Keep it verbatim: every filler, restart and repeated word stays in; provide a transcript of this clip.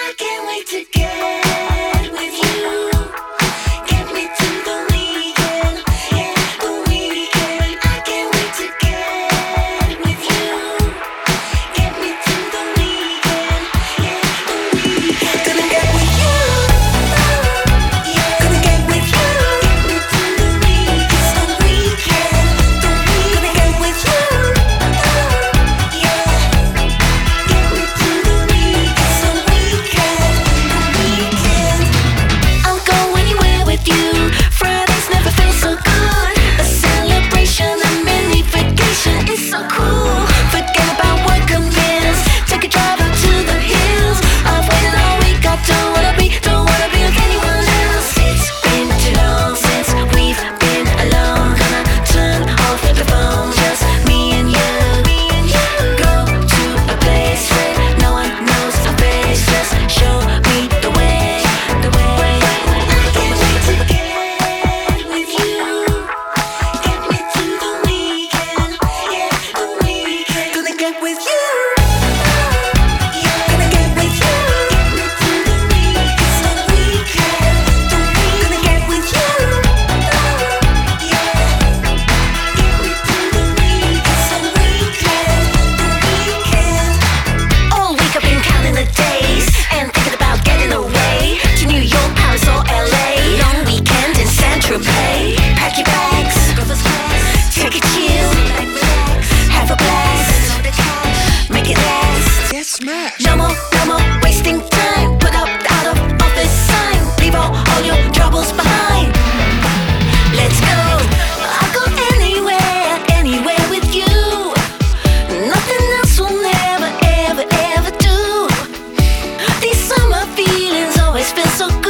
I can't wait to get with you. Get me to the weekend, yeah, the weekend. I can't wait to get with you. Get me to the weekend, yeah, the weekend. Gonna get with you, yeah. Gonna get with you. Get me to the weekend, the weekend, the weekend. Gonna get with you, yeah. Get me to the weekend, the weekend, the weekend. I'll go anywhere with you. Fridays never feel so good. A celebration, a mini vacation is so cool. Forget about work commitments. Take a drive out to the hills. I've waited all week. I don't wanna be, don't wanna be with anyone else. It's been too long since we've been alone. Gonna turn off the phone, just me and you. Me and you. Go to a place where no one knows our face. Just show me the way, the way. I can't wait to get with you. Get me to the weekend, yeah, the weekend. Gonna get with you, yeah. Gonna get with you. Get me to the weekend, the weekend, the weekend. Gonna get with you, yeah. Get me to the weekend, the weekend, the weekend. All week I've been counting the days and thinking about getting away to New York, Paris, or L A. Long weekend in Saint-Tropez. Pack your bags, take a chill, have a blast, make it last. Get smashed. No more, no more wasting time. Put up the out of office sign. Leave all, all your troubles behind. Let's go. I'll go anywhere, anywhere with you. Nothing else will never, ever, ever do. These summer feelings always feel so good.